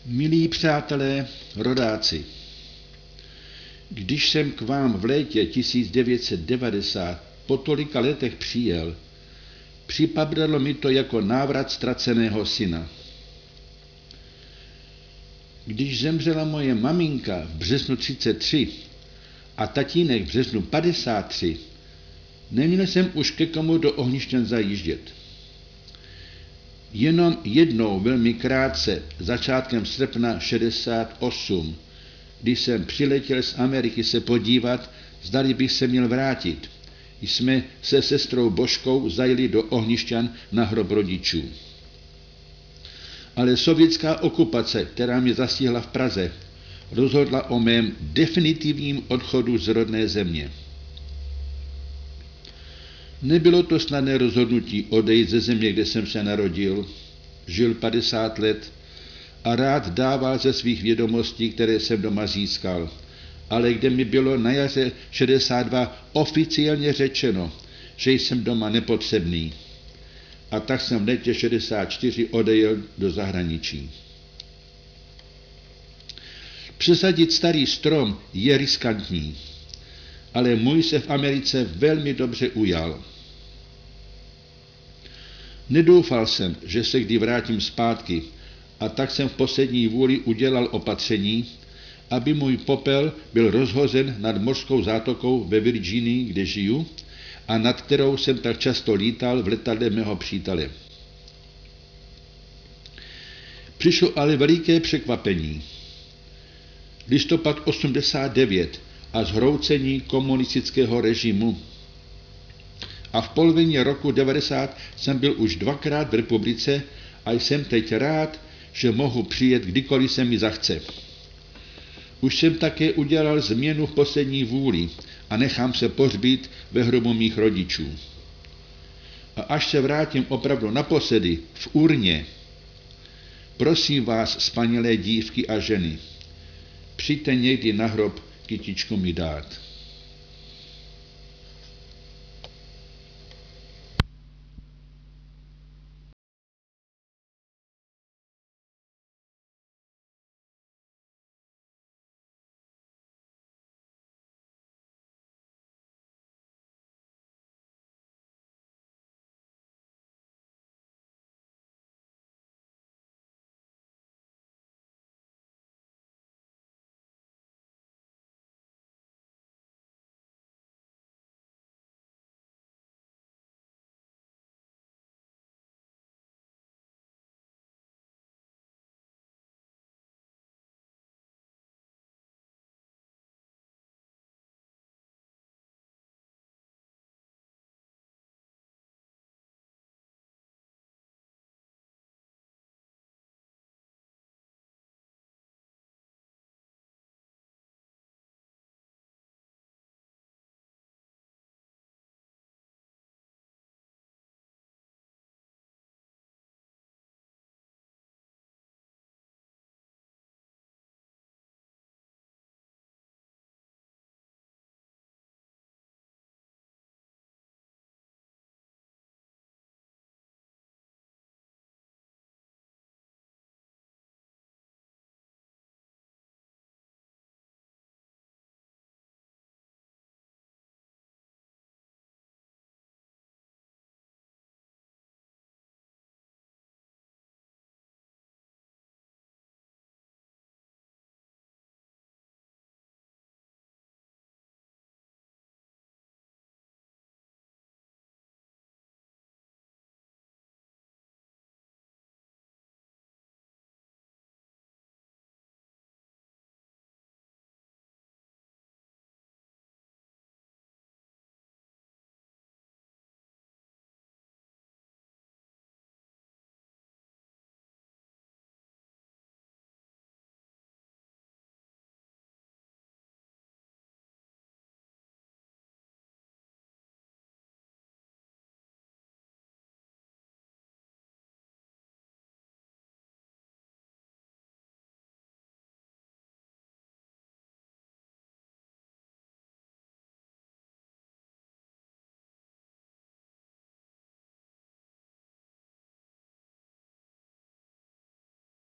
Milí přátelé, rodáci, když jsem k vám v létě 1990 po tolika letech přijel, připadalo mi to jako návrat ztraceného syna. Když zemřela moje maminka v březnu 33 a tatínek v březnu 53, neměl jsem už ke komu do Ohnišťan zajíždět. Jenom jednou velmi krátce, začátkem srpna 68, když jsem přiletěl z Ameriky se podívat, zdali bych se měl vrátit, jsme se sestrou Božkou zajeli do Ohnišťan na hrob rodičů. Ale sovětská okupace, která mě zastihla v Praze, rozhodla o mém definitivním odchodu z rodné země. Nebylo to snadné rozhodnutí odejít ze země, kde jsem se narodil, žil 50 let a rád dával ze svých vědomostí, které jsem doma získal, ale kde mi bylo na jaře 62 oficiálně řečeno, že jsem doma nepotřebný. A tak jsem v létě 64 odejel do zahraničí. Přesadit starý strom je riskantní, ale můj se v Americe velmi dobře ujal. Nedoufal jsem, že se kdy vrátím zpátky, a tak jsem v poslední vůli udělal opatření, aby můj popel byl rozhozen nad mořskou zátokou ve Virginii, kde žiju, a nad kterou jsem tak často lítal v letadle mého přítele. Přišlo ale veliké překvapení. Listopad 89 a zhroucení komunistického režimu. A v polovině roku 90 jsem byl už dvakrát v republice a jsem teď rád, že mohu přijet kdykoliv se mi zachce. Už jsem také udělal změnu v poslední vůli a nechám se pohřbít ve hrobu mých rodičů. A až se vrátím opravdu naposledy v urně, prosím vás, spanilé dívky a ženy, přijďte někdy na hrob kytičku mi dát.